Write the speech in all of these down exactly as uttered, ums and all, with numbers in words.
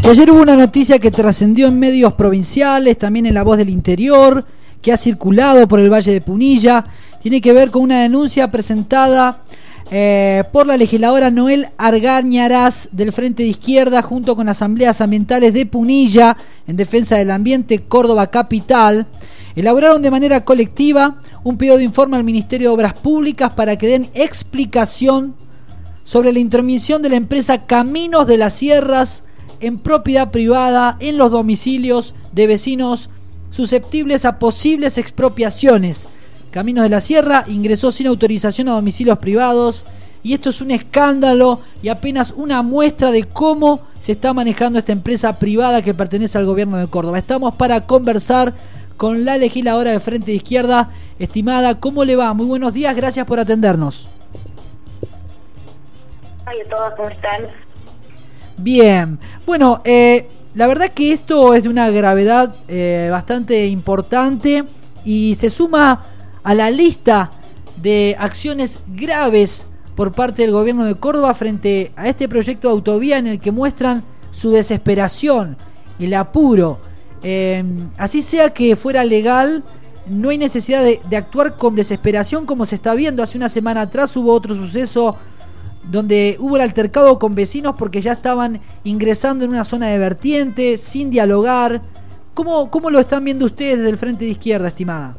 Y ayer hubo una noticia que trascendió en medios provinciales, también en La Voz del Interior, que ha circulado por el Valle de Punilla. Tiene que ver con una denuncia presentada eh, por la legisladora Noel Argañarás del Frente de Izquierda junto con asambleas ambientales de Punilla en defensa del ambiente Córdoba Capital. Elaboraron de manera colectiva un pedido de informe al Ministerio de Obras Públicas para que den explicación sobre la intromisión de la empresa Caminos de las Sierras en propiedad privada en los domicilios de vecinos susceptibles a posibles expropiaciones. Caminos de la Sierra ingresó sin autorización a domicilios privados y esto es un escándalo y apenas una muestra de cómo se está manejando esta empresa privada que pertenece al gobierno de Córdoba. Estamos para conversar con la legisladora del Frente de Izquierda. Estimada, ¿cómo le va? Muy buenos días, gracias por atendernos. Hola a todos, ¿cómo están? Bien, bueno, eh, la verdad que esto es de una gravedad eh, bastante importante y se suma a la lista de acciones graves por parte del gobierno de Córdoba frente a este proyecto de autovía en el que muestran su desesperación, el apuro. Eh, así sea que fuera legal, no hay necesidad de, de actuar con desesperación como se está viendo. Hace una semana atrás hubo otro suceso donde hubo el altercado con vecinos porque ya estaban ingresando en una zona de vertiente, sin dialogar. ¿Cómo, cómo lo están viendo ustedes desde el Frente de Izquierda, estimada?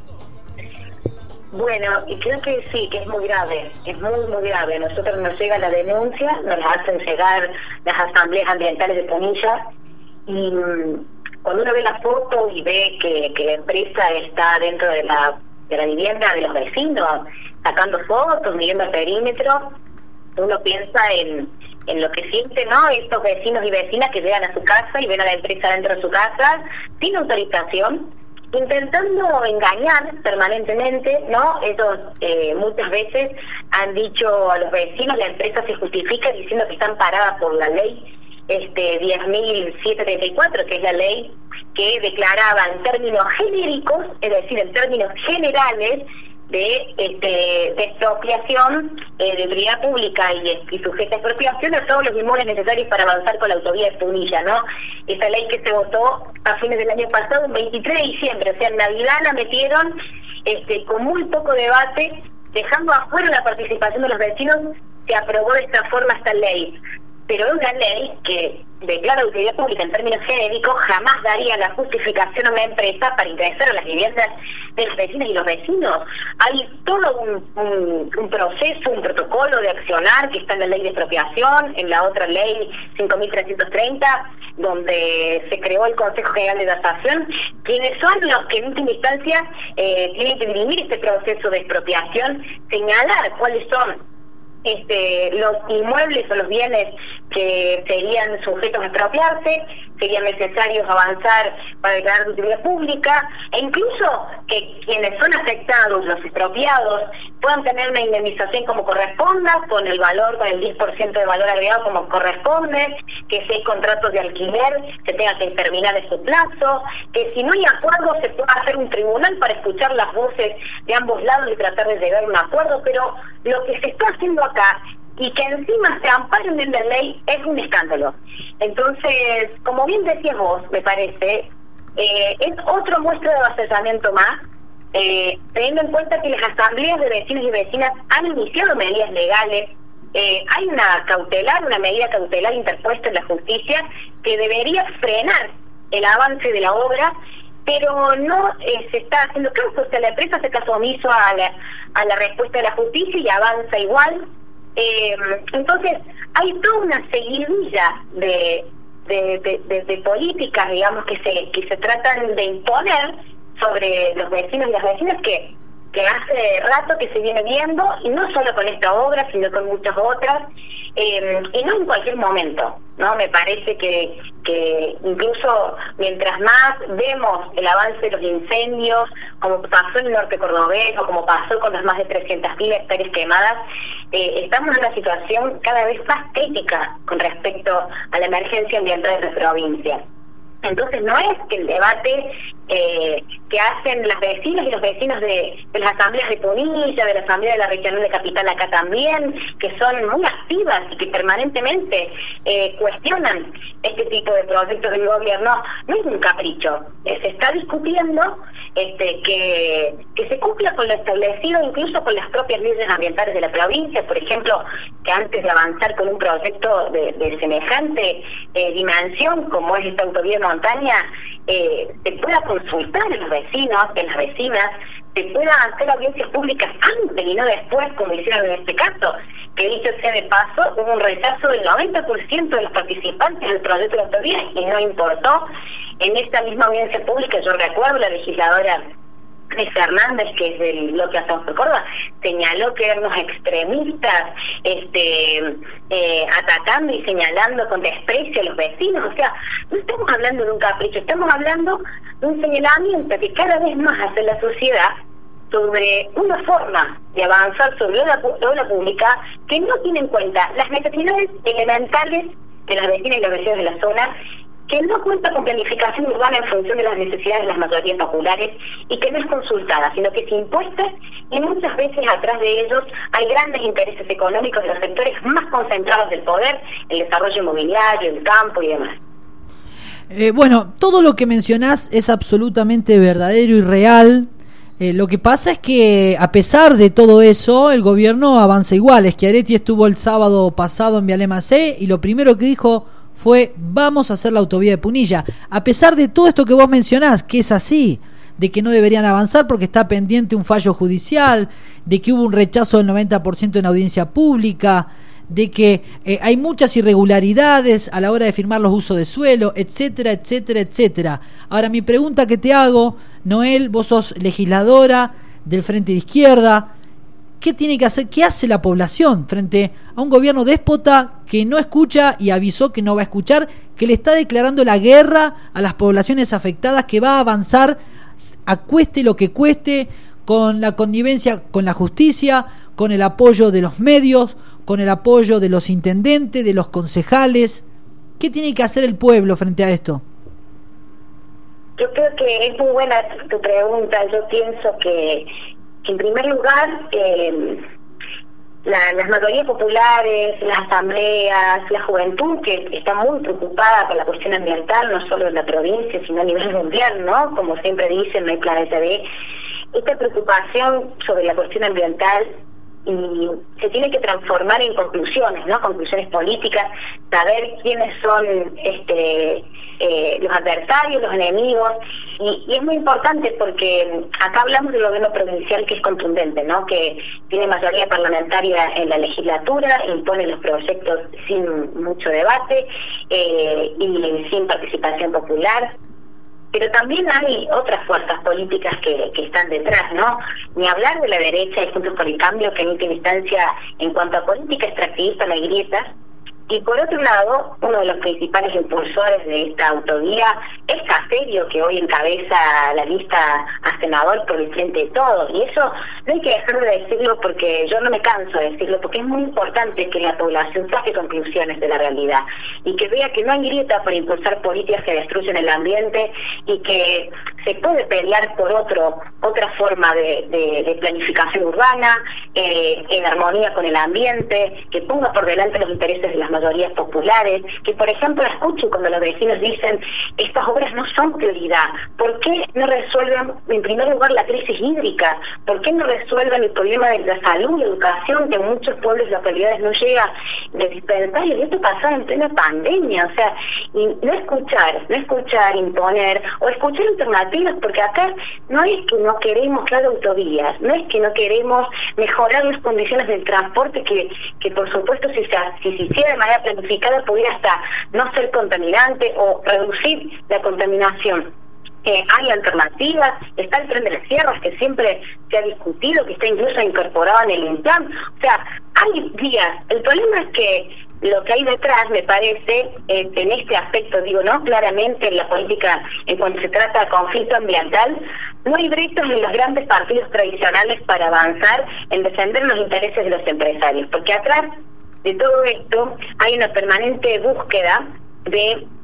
Bueno, y creo que sí, que es muy grave, es muy, muy grave. A nosotros nos llega la denuncia, nos la hacen llegar las asambleas ambientales de Punilla, y cuando uno ve la foto y ve que, que la empresa está dentro de la, de la vivienda de los vecinos, sacando fotos, midiendo el perímetro, uno piensa en, en lo que siente, ¿no? Estos vecinos y vecinas que llegan a su casa y ven a la empresa dentro de su casa, sin autorización, intentando engañar permanentemente, ¿no? Ellos eh, muchas veces han dicho a los vecinos, la empresa se justifica diciendo que están paradas por la ley este diez mil setecientos treinta y cuatro, que es la ley que declaraba en términos genéricos, es decir, en términos generales, de este de expropiación eh, de utilidad pública y, y sujeta a expropiación a todos los inmuebles necesarios para avanzar con la autovía de Punilla, ¿no? Esa ley que se votó a fines del año pasado, el veintitrés de diciembre, o sea, en Navidad la metieron este con muy poco debate, dejando afuera la participación de los vecinos. Se aprobó de esta forma esta ley, pero es una ley que declara utilidad pública en términos genéricos, jamás daría la justificación a una empresa para ingresar a las viviendas de los vecinos y los vecinos. Hay todo un, un, un proceso, un protocolo de accionar que está en la ley de expropiación, en la otra ley cinco mil trescientos treinta, donde se creó el Consejo General de Tasación, quienes son los que en última instancia eh, tienen que dirimir este proceso de expropiación, señalar cuáles son Este, los inmuebles o los bienes que serían sujetos a expropiarse, serían necesarios avanzar para declarar de utilidad pública, e incluso que quienes son afectados, los expropiados, puedan tener una indemnización como corresponda, con el valor, con el diez por ciento de valor agregado como corresponde, que si hay contratos de alquiler se tenga que terminar de su plazo, que si no hay acuerdo se pueda hacer un tribunal para escuchar las voces de ambos lados y tratar de llegar a un acuerdo. Pero lo que se está haciendo acá, y que encima se amparen en la ley, es un escándalo. Entonces, como bien decías vos, me parece, eh, es otra muestra de avasallamiento más, eh, teniendo en cuenta que las asambleas de vecinos y vecinas han iniciado medidas legales. Eh, hay una cautelar, una medida cautelar interpuesta en la justicia que debería frenar el avance de la obra, pero no eh, se está haciendo caso. O sea, la empresa hace caso omiso a la, a la respuesta de la justicia y avanza igual. Eh, entonces hay toda una seguidilla de de, de, de de políticas, digamos, que se que se tratan de imponer sobre los vecinos y las vecinas que que hace rato que se viene viendo, y no solo con esta obra, sino con muchas otras, eh, y no en cualquier momento, ¿no? Me parece que, que incluso mientras más vemos el avance de los incendios, como pasó en el norte cordobés, o como pasó con las más de trescientas mil hectáreas quemadas, eh, estamos en una situación cada vez más crítica con respecto a la emergencia ambiental de la provincia. Entonces no es que el debate eh, que hacen las vecinas y los vecinos de, de las asambleas de Punilla, de la asamblea de la regional de Capital acá también, que son muy activas y que permanentemente eh, cuestionan este tipo de proyectos del gobierno, no es un capricho. Eh, se está discutiendo este, que, que se cumpla con lo establecido, incluso con las propias leyes ambientales de la provincia. Por ejemplo, que antes de avanzar con un proyecto de, de semejante eh, dimensión como es esta autovía de montaña, eh, se pueda consultar a los vecinos, a las vecinas, se pueda hacer audiencias públicas antes y no después, como hicieron en este caso, que dicho sea de paso, hubo un rechazo del noventa por ciento de los participantes del proyecto de autovía y no importó. En esta misma audiencia pública, yo recuerdo, la legisladora Fernández, que es del bloque Asunción por Córdoba, señaló que eran unos extremistas este, eh, atacando y señalando con desprecio a los vecinos. O sea, no estamos hablando de un capricho, estamos hablando de un señalamiento que cada vez más hace la sociedad sobre una forma de avanzar sobre la obra pública que no tiene en cuenta las necesidades elementales de las vecinas y los vecinos de la zona, que no cuenta con planificación urbana en función de las necesidades de las mayorías populares y que no es consultada, sino que es impuesta, y muchas veces atrás de ellos hay grandes intereses económicos de los sectores más concentrados del poder, el desarrollo inmobiliario, el campo y demás. Eh, bueno, todo lo que mencionás es absolutamente verdadero y real. Eh, lo que pasa es que a pesar de todo eso, el gobierno avanza igual. Schiaretti estuvo el sábado pasado en Vialema C y lo primero que dijo fue: vamos a hacer la autovía de Punilla. A pesar de todo esto que vos mencionás, que es así, de que no deberían avanzar porque está pendiente un fallo judicial, de que hubo un rechazo del noventa por ciento en audiencia pública, de que eh, hay muchas irregularidades a la hora de firmar los usos de suelo, etcétera, etcétera, etcétera. Ahora, mi pregunta que te hago, Noel, vos sos legisladora del Frente de Izquierda, ¿qué tiene que hacer, qué hace la población frente a un gobierno déspota que no escucha y avisó que no va a escuchar, que le está declarando la guerra a las poblaciones afectadas, que va a avanzar a cueste lo que cueste, con la connivencia con la justicia, con el apoyo de los medios, con el apoyo de los intendentes, de los concejales? ¿Qué tiene que hacer el pueblo frente a esto? Yo creo que es muy buena tu pregunta. Yo pienso que, que en primer lugar, eh, la, las mayorías populares, las asambleas, la juventud, que está muy preocupada por la cuestión ambiental, no solo en la provincia, sino a nivel mundial, ¿no? Como siempre dicen, no hay planeta B. Esta preocupación sobre la cuestión ambiental y se tiene que transformar en conclusiones, ¿no? Conclusiones políticas, saber quiénes son este eh, los adversarios, los enemigos, y, y es muy importante porque acá hablamos del gobierno provincial, que es contundente, ¿no? Que tiene mayoría parlamentaria en la legislatura, impone los proyectos sin mucho debate eh, y sin participación popular. Pero también hay otras fuerzas políticas que, que están detrás, ¿no? Ni hablar de la derecha y Juntos por el Cambio, que en última instancia, en cuanto a política extractivista, no hay grietas. Y por otro lado, uno de los principales impulsores de esta autovía es Caserio, que hoy encabeza la lista a senador por el Frente de Todos. Y eso no hay que dejar de decirlo, porque yo no me canso de decirlo, porque es muy importante que la población saque conclusiones de la realidad y que vea que no hay grieta para impulsar políticas que destruyen el ambiente y que se puede pelear por otro otra forma de, de, de planificación urbana, eh, en armonía con el ambiente, que ponga por delante los intereses de las mayorías populares, que por ejemplo escuchen cuando los vecinos dicen: estas obras no son prioridad. ¿Por qué no resuelven en primer lugar la crisis hídrica? ¿Por qué no resuelven el problema de la salud y educación, que en muchos pueblos y localidades no llega de dispensario? Y esto pasaba en plena pandemia. O sea, y no escuchar, no escuchar, imponer, o escuchar alternativas, porque acá no es que no queremos que haya autovías, no es que no queremos mejorar las condiciones del transporte, que, que por supuesto si se, si se hiciera de manera planificada pudiera hasta no ser contaminante o reducir la contaminación. Eh, hay alternativas, está el tren de las sierras, que siempre se ha discutido, que está incluso incorporado en el INTAM. O sea, hay vías. El problema es que lo que hay detrás, me parece, eh, en este aspecto, digo, ¿no? Claramente en la política, en cuanto se trata de conflicto ambiental, no hay brecha en los grandes partidos tradicionales para avanzar en defender los intereses de los empresarios, porque atrás de todo esto hay una permanente búsqueda de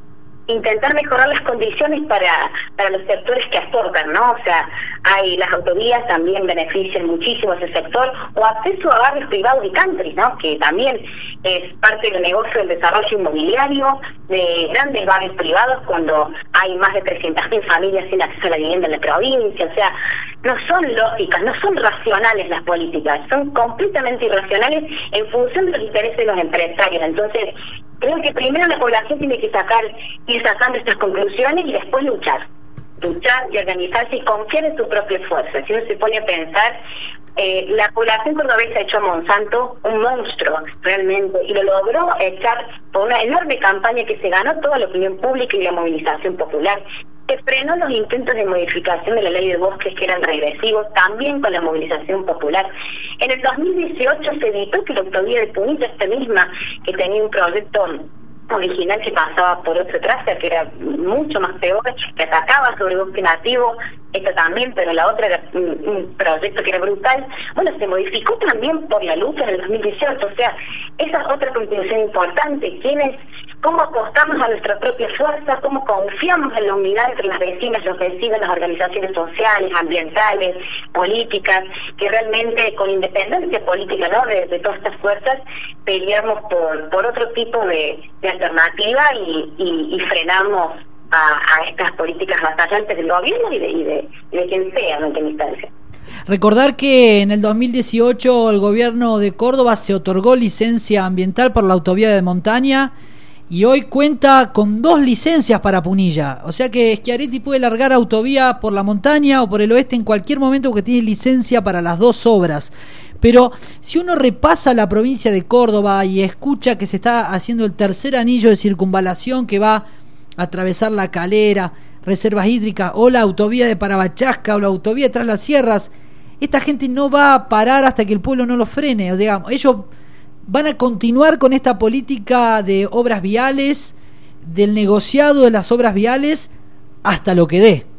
intentar mejorar las condiciones para para los sectores que aportan, ¿no? O sea, hay las autovías también benefician muchísimo a ese sector, o acceso a barrios privados y country, ¿no? Que también es parte del negocio del desarrollo inmobiliario de grandes barrios privados cuando hay más de trescientas mil familias sin acceso a la vivienda en la provincia. O sea, no son lógicas, no son racionales las políticas, son completamente irracionales en función de los intereses de los empresarios. Entonces, creo que primero la población tiene que sacar, ir sacando estas conclusiones y después luchar. Luchar y organizarse y confiar en su propia fuerza. Si uno se pone a pensar, eh, la población cordobesa echó a Monsanto un monstruo realmente, y lo logró echar por una enorme campaña que se ganó toda la opinión pública y la movilización popular. Se frenó los intentos de modificación de la ley de bosques que eran regresivos, también con la movilización popular. En el dos mil dieciocho se evitó que la autovía de Punilla, esta misma, que tenía un proyecto original que pasaba por otro trazo, que era mucho más peor, que atacaba sobre bosque nativo, esta también, pero la otra era un, un proyecto que era brutal. Bueno, se modificó también por la lucha en el dos mil dieciocho, o sea, esa es otra conclusión importante. ¿Quiénes, cómo apostamos a nuestra propia fuerza, cómo confiamos en la unidad entre las vecinas, los vecinos, las organizaciones sociales, ambientales, políticas, que realmente con independencia política, ¿no?, de, de todas estas fuerzas, peleamos por, por otro tipo de, de alternativa y, y, y frenamos a, a estas políticas avasallantes del gobierno y de, y de, y de quien sea en última instancia. Recordar que en el dos mil dieciocho el gobierno de Córdoba se otorgó licencia ambiental por la autovía de montaña y hoy cuenta con dos licencias para Punilla. O sea que Schiaretti puede largar autovía por la montaña o por el oeste en cualquier momento porque tiene licencia para las dos obras. Pero si uno repasa la provincia de Córdoba y escucha que se está haciendo el tercer anillo de circunvalación que va a atravesar La Calera, reservas hídricas, o la autovía de Parabachasca o la autovía de Tras las Sierras, esta gente no va a parar hasta que el pueblo no lo frene. O digamos, ellos van a continuar con esta política de obras viales, del negociado de las obras viales, hasta lo que dé.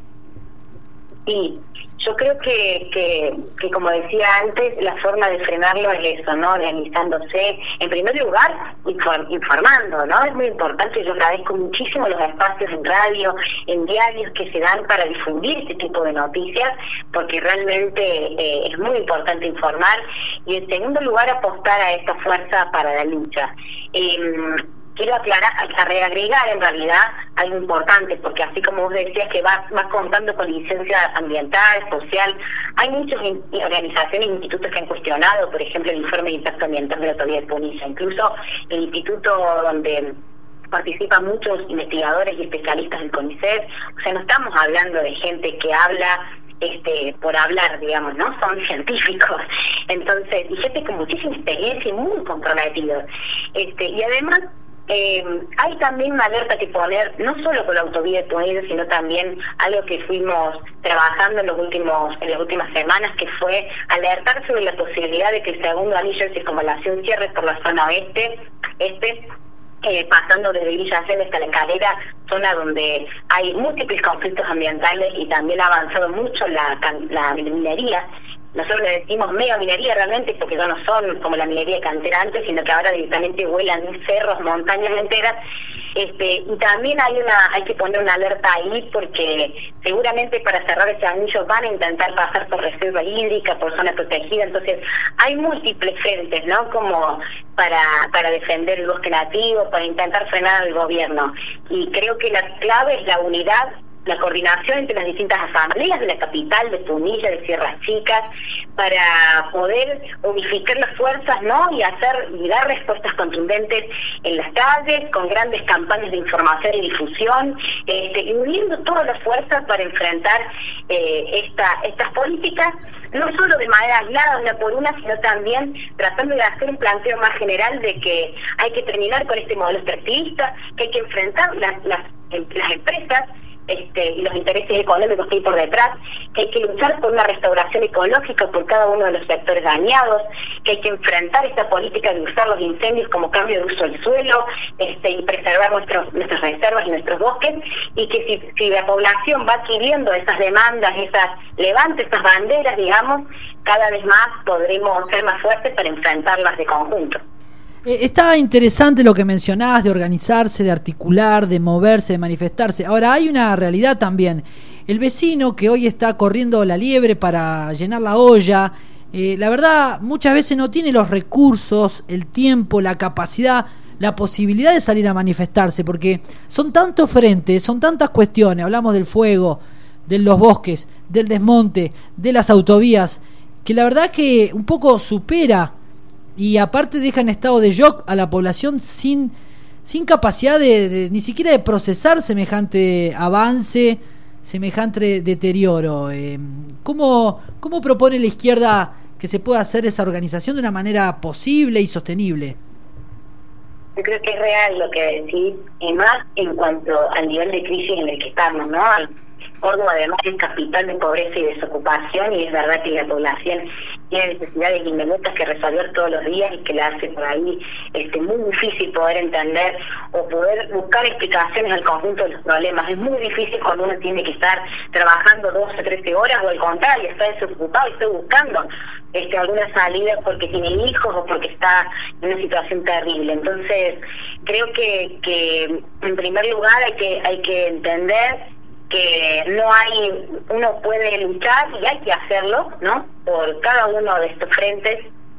Sí, yo creo que, que, que como decía antes, la forma de frenarlo es eso, ¿no? Organizándose, en primer lugar, informando, ¿no? Es muy importante, yo agradezco muchísimo los espacios en radio, en diarios que se dan para difundir este tipo de noticias, porque realmente eh, es muy importante informar, y en segundo lugar, apostar a esta fuerza para la lucha. Eh, Quiero aclarar, a reagregar en realidad algo importante, porque así como vos decías que vas va contando con licencia ambiental, social, hay muchas in, organizaciones e institutos que han cuestionado, por ejemplo, el informe de impacto ambiental de la autovía de Punilla, incluso el instituto donde participan muchos investigadores y especialistas del CONICET. O sea, no estamos hablando de gente que habla este por hablar, digamos, ¿no? Son científicos, entonces, y gente con muchísima experiencia y muy comprometidos. Este, y además, Eh, hay también una alerta que poner, no solo con la autovía de Punilla, sino también algo que fuimos trabajando en los últimos en las últimas semanas, que fue alertar sobre la posibilidad de que el segundo anillo de circunvalación cierre por la zona oeste, este eh, pasando desde Villa Allende hasta La Calera, zona donde hay múltiples conflictos ambientales y también ha avanzado mucho la, la minería. Nosotros le decimos mega minería realmente, porque ya no son como la minería cantera antes, sino que ahora directamente vuelan cerros, montañas enteras. Este, y también hay una hay que poner una alerta ahí, porque seguramente para cerrar ese anillo van a intentar pasar por reserva hídrica, por zona protegida. Entonces hay múltiples frentes, ¿no? Como para para defender el bosque nativo, para intentar frenar al gobierno. Y creo que la clave es la unidad, la coordinación entre las distintas asambleas de la capital, de Punilla, de Sierras Chicas, para poder unificar las fuerzas, ¿no? Y hacer y dar respuestas contundentes en las calles, con grandes campañas de información y difusión, este, y uniendo todas las fuerzas para enfrentar eh, esta, estas políticas, no solo de manera aislada una por una, sino también tratando de hacer un planteo más general de que hay que terminar con este modelo extractivista, que hay que enfrentar las, las, las empresas, Este, y los intereses económicos que hay por detrás, que hay que luchar por una restauración ecológica por cada uno de los sectores dañados, que hay que enfrentar esta política de usar los incendios como cambio de uso del suelo, este, y preservar nuestros, nuestras reservas y nuestros bosques, y que si, si la población va adquiriendo esas demandas, esas levanta esas banderas, digamos, cada vez más podremos ser más fuertes para enfrentarlas de conjunto. Eh, está interesante lo que mencionás de organizarse, de articular, de moverse, de manifestarse. Ahora, hay una realidad también. El vecino que hoy está corriendo la liebre para llenar la olla, eh, la verdad, muchas veces no tiene los recursos, el tiempo, la capacidad, la posibilidad de salir a manifestarse, porque son tantos frentes, son tantas cuestiones. Hablamos del fuego, de los bosques, del desmonte, de las autovías, que la verdad que un poco supera. Y aparte deja en estado de shock a la población sin, sin capacidad de, de ni siquiera de procesar semejante avance, semejante deterioro. Eh, ¿cómo, ¿Cómo propone la izquierda que se pueda hacer esa organización de una manera posible y sostenible? Yo creo que es real lo que decís, y más en cuanto al nivel de crisis en el que estamos, ¿no? Córdoba además es capital de pobreza y desocupación, y es verdad que la población tiene necesidades inmediatas que resolver todos los días y que la hace por ahí este, muy difícil poder entender o poder buscar explicaciones al conjunto de los problemas. Es muy difícil cuando uno tiene que estar trabajando doce o trece horas, o al contrario, está desocupado y está buscando este, alguna salida porque tiene hijos o porque está en una situación terrible. Entonces, creo que, que en primer lugar hay que, hay que entender que no hay, uno puede luchar y hay que hacerlo, ¿no? Por cada uno de estos frentes.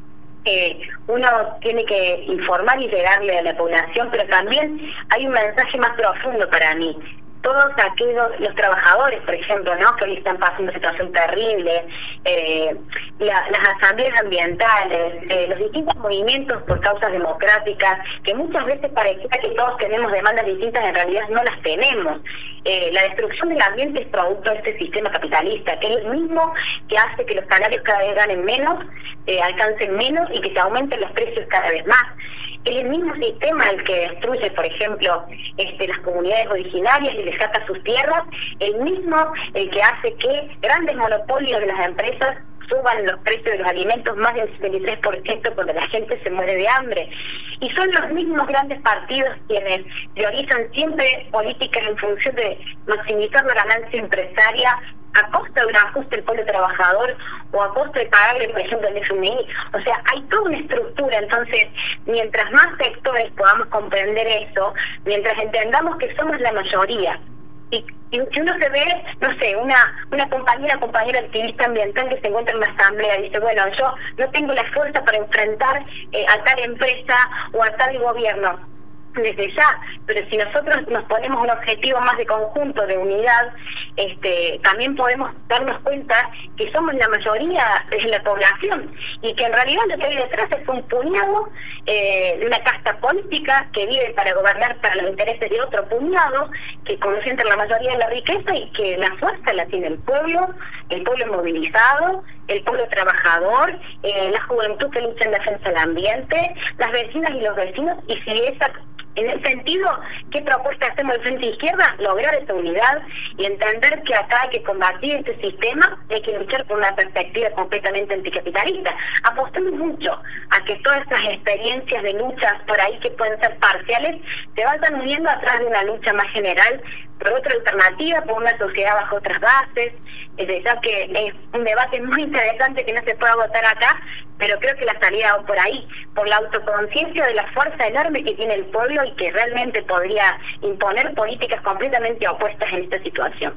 Eh, uno tiene que informar y llegarle a la población, pero también hay un mensaje más profundo para mí. Todos aquellos, los trabajadores, por ejemplo, ¿no? Que hoy están pasando una situación terrible, eh, la, las asambleas ambientales, eh, los distintos movimientos por causas democráticas, que muchas veces pareciera que todos tenemos demandas distintas, en realidad no las tenemos. Eh, la destrucción del ambiente es producto de este sistema capitalista, que es el mismo que hace que los salarios cada vez ganen menos, eh, alcancen menos y que se aumenten los precios cada vez más. Es el mismo sistema el que destruye, por ejemplo, este, las comunidades originarias y les saca sus tierras, el mismo el que hace que grandes monopolios de las empresas suban los precios de los alimentos más del setenta y tres por ciento cuando la gente se muere de hambre. Y son los mismos grandes partidos quienes priorizan siempre políticas en función de maximizar la ganancia empresaria a costa de un ajuste del pueblo trabajador o a costa de pagarle, por ejemplo, el F M I. O sea, hay toda una estructura. Entonces, mientras más sectores podamos comprender eso, mientras entendamos que somos la mayoría, y si uno se ve, no sé, una una compañera, compañera activista ambiental que se encuentra en una asamblea y dice, bueno, yo no tengo la fuerza para enfrentar eh, a tal empresa o a tal gobierno, desde ya, pero si nosotros nos ponemos un objetivo más de conjunto, de unidad, este, también podemos darnos cuenta que somos la mayoría de la población y que en realidad lo que hay detrás es un puñado eh, de una casta política que vive para gobernar para los intereses de otro puñado que concentra la mayoría de la riqueza, y que la fuerza la tiene el pueblo, el pueblo movilizado, el pueblo trabajador, eh, la juventud que lucha en defensa del ambiente, las vecinas y los vecinos. Y si esa En ese sentido, ¿qué propuesta hacemos de Frente Izquierda? Lograr esa unidad y entender que acá hay que combatir este sistema, hay que luchar por una perspectiva completamente anticapitalista. Apostamos mucho a que todas estas experiencias de luchas por ahí que pueden ser parciales se vayan uniendo atrás de una lucha más general por otra alternativa, por una sociedad bajo otras bases. Es decir, que es un debate muy interesante que no se puede agotar acá, pero creo que la salida va por ahí, por la autoconciencia de la fuerza enorme que tiene el pueblo y que realmente podría imponer políticas completamente opuestas en esta situación.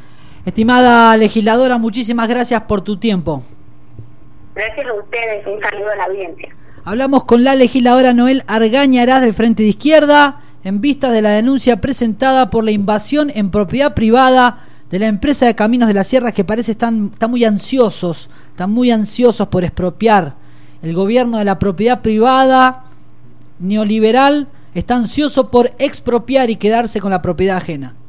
Estimada legisladora, muchísimas gracias por tu tiempo. Gracias a ustedes, un saludo a la audiencia. Hablamos con la legisladora Noel Argañarás del Frente de Izquierda en vista de la denuncia presentada por la invasión en propiedad privada de la empresa de Caminos de las Sierras, que parece están, están muy ansiosos, están muy ansiosos por expropiar. El gobierno de la propiedad privada neoliberal está ansioso por expropiar y quedarse con la propiedad ajena.